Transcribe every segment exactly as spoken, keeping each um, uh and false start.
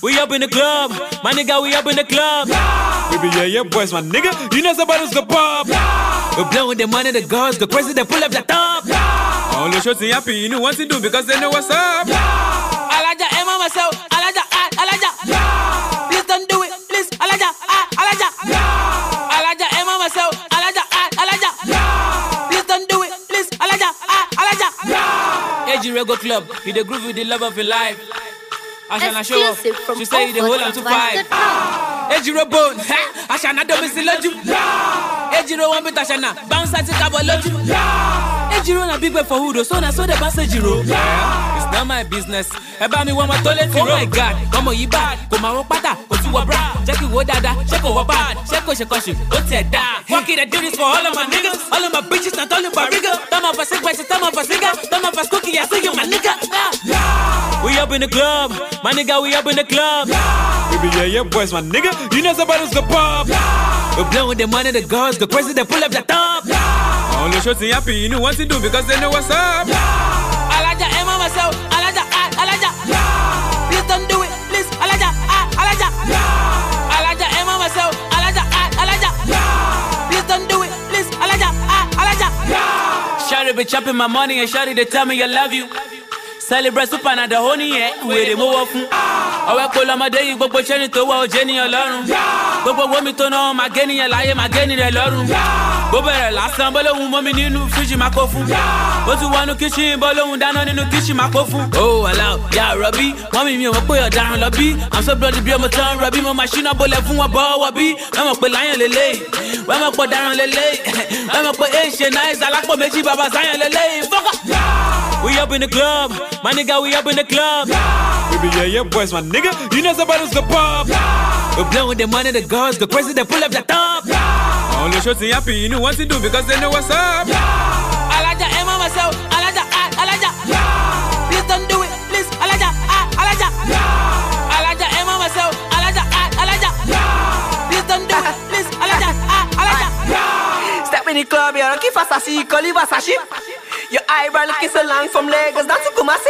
We up in the club, my nigga, we up in the club. Baby, yeah, yeah, boys, my nigga, you know somebody's the pop. We're blowing the money, the girls, the crazy, they pull up the top. All the shots happy, you know what to do because they know what's up. Alaja, Emma, myself, Alaja, Alaja. Please don't do it, please, Alaja, Alaja. Alaja, Emma, myself, Alaja, Alaja. Please don't do it, please, Alaja, Alaja. Edgy Rego Club, you the groove with the love of your life. I shall not show up. She say the whole and to five. Ejiro bone, I shall not do miss the loju. Ejiro one bit I shall not bounce at the cabo loju. Ejiro na big way for who so na so the bounce Ejiro. It's not my business. About me one my toilet. Oh my God, come on you bad. Come on pata, go to a bra. Check it what dada, check it what bad. Check it, check it, what's it da? Fuck it, I do this for all of my niggas, all of my bitches, not all of my rigor. Thumb up a sick place, thumb up a cigar, thumb up a cookie, I see you my nigga. We up in the club, my nigga, we up in the club. Baby, yeah, yeah, boys, my nigga, you know somebody's the pop. We're blowing the money, the girls, the crazy, they pull up the top. All the shots happy, you know what to do because they know what's up. Alaja, Emma, myself, Alaja, Alaja. Please don't do it, please, Alaja, Alaja. Alaja, Emma, myself, Alaja, Alaja. Please don't do it, please, Alaja, Alaja. Shawty be chopping my money and shawty they tell me I love you. Celebrate super na the honey, yeah, where they move off. I will call on my day, but what you to watch Jenny alone. But what me to know, my getting a lie, my getting a lot. But last time, but a woman in new fish in my coffin. But you want to kitchen, balloon down on the kitchen, my coffin. Oh, allow, yeah, Robbie, mommy, me, put your down, lobby. I'm so bloody, be my tongue, Robbie, my machine, I bought from a bar, Wabby. I'm a lion lele. When I put down lele, I'm a put Asian eyes, I like for Meji Baba Zion lele. We up in the club. My nigga, we up in the club. Baby, yeah, yeah, boys, my nigga, you know somebody's the pop. We're blowing the money, the girls, the crazy, they pull up the top. All the shots happy, you know what to do because they know what's up. Alaja, Emma, myself, Alaja, Alaja. Please don't do it, please, Alaja, Alaja. Alaja, Emma, myself, Alaja, Alaja. Please don't do it, please, Alaja, Alaja. Step in the club, you're looking for Sashi, call you Sashi. Your eyebrow looking so long from Lagos down to Kumasi.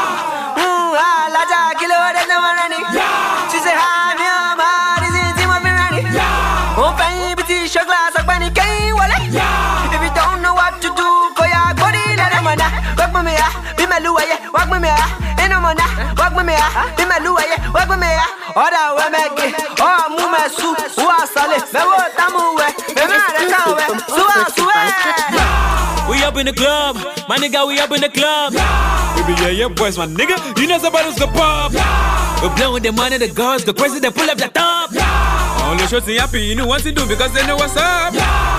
Mmm, Alaja, kilo de never running. She say hi, me on my is it team of me running. Oh baby, t-shirt glass, I bunny cane wallet. If you don't know what to do, go ya body let them on. Walk with me, be my lua, walk with me, ain't no money. Walk with me, be my lua, walk with me. Oda we make it, oh move my soup, who are solid. Me what I'm away, me man I can't wait. So I swear. We up in the club, my nigga, we up in the club. Baby, yeah, yeah, boys, my nigga, you know somebody's the pop. We're blowing the money, the girls, the crazy, they pull up the top. All the shots happy, you know what to do because they know what's up.